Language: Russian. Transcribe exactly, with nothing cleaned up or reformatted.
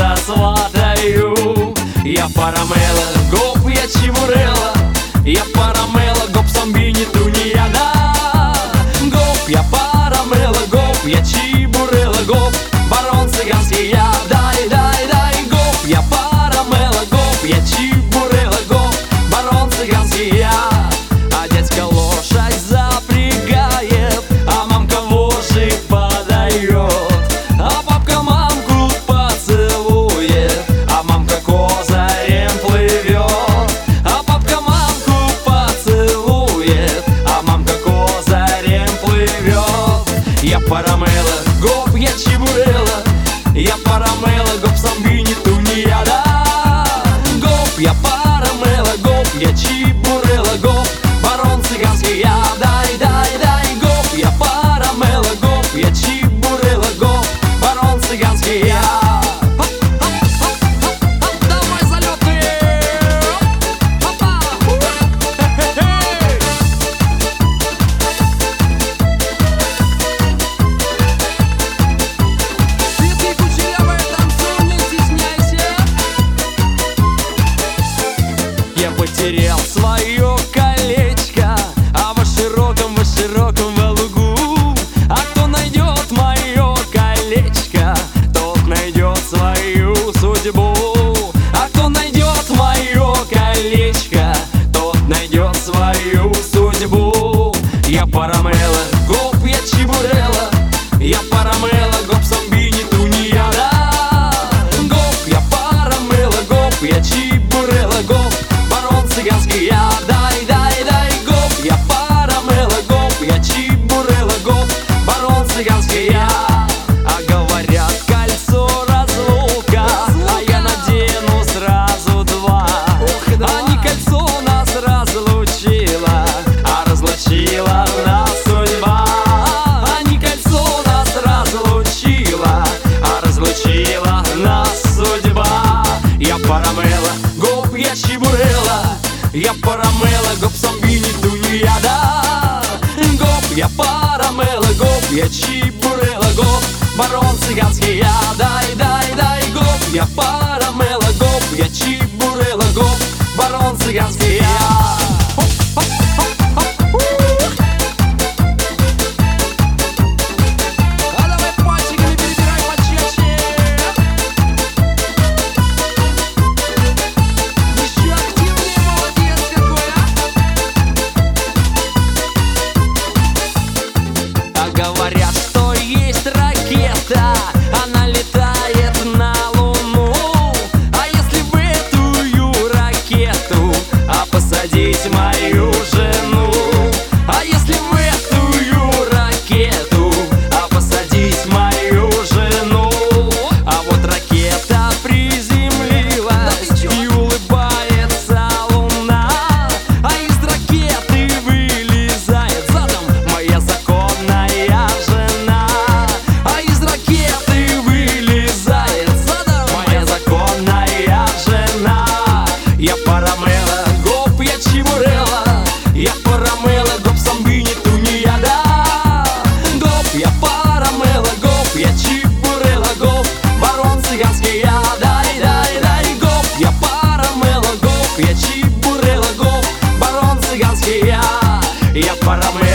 засватаю. Я парамела, гоп, я чебурела, я парамела, гоп, самбини, тунеяда. Гоп, я парамела, гоп, я чебурела, гоп, барон цыганский я. Дай, дай, дай, гоп, я парамела, гоп, я чебурела, гоп, барон цыганский я. А дядька лошадь запрягает, а мамка вожжи подает, а папка мамку поцелует, а мамка козырем плывет. А папка мамку поцелует, а мамка козырем плывет. Я парамела, гоп, я чебурела, я парамела, гоп, самбини, тунеяда. Гоп, я парамела, гоп, я чебурела, гоп, барон цыганский я. Дай, дай, дай, гоп, я парамела, гоп, я чебурела, гоп, барон цыганский я. Давай залетные! Опа! Светлый кучерявый танцуй, не стесняйся. Я потерял свое колечко, а во широком, во широком во лугу. А кто найдет мое колечко, тот найдет свою судьбу. А кто найдет мое колечко, тот найдет свою судьбу. Я парамела, гоп, я чебурела, я парамела, гоп, самбини, тунеяда. Гоп, я парамела, гоп, я чебурела, гоп, барон цыганский я. Дай, дай, дай, гоп, я парамела, гоп, я чебурела, гоп, барон цыганский я. А говорят, кольцо разлука, а я надену сразу два. А не кольцо нас разлучило, а разлучила нас судьба. А не кольцо нас разлучило, а разлучила нас судьба. Я парамела, гоп, я чебурела, я парамела, гоп, самбини, тунеяда. Гоп, я парамела, гоп, я чебурела, гоп, барон цыганский я. Дай, дай, дай, гоп, я парамела, гоп, я чебурела, гоп, барон цыганский я. А давай пальчиками перебирай почаще. Еще активнее, молодец какой, а! А говорят, что есть ракета, она летает на Луну. А если в эту ракету, а посадить мою жену? А если в эту ракету, а посадить мою жену? А вот ракета приземлилась, и улыбается луна. А из ракеты вылезает задом моя законная жена. А из ракеты вылезает задом моя законная жена. Я парамела, гоп, я чебурела, я парамела, гоп, самбини, тунеяда. Гоп, я парамела, гоп, я чебурела, гоп, барон цыганский я. Дай, дай, дай, гоп, я парамела, гоп, я чебурела, гоп, барон цыганский я. Я парамела.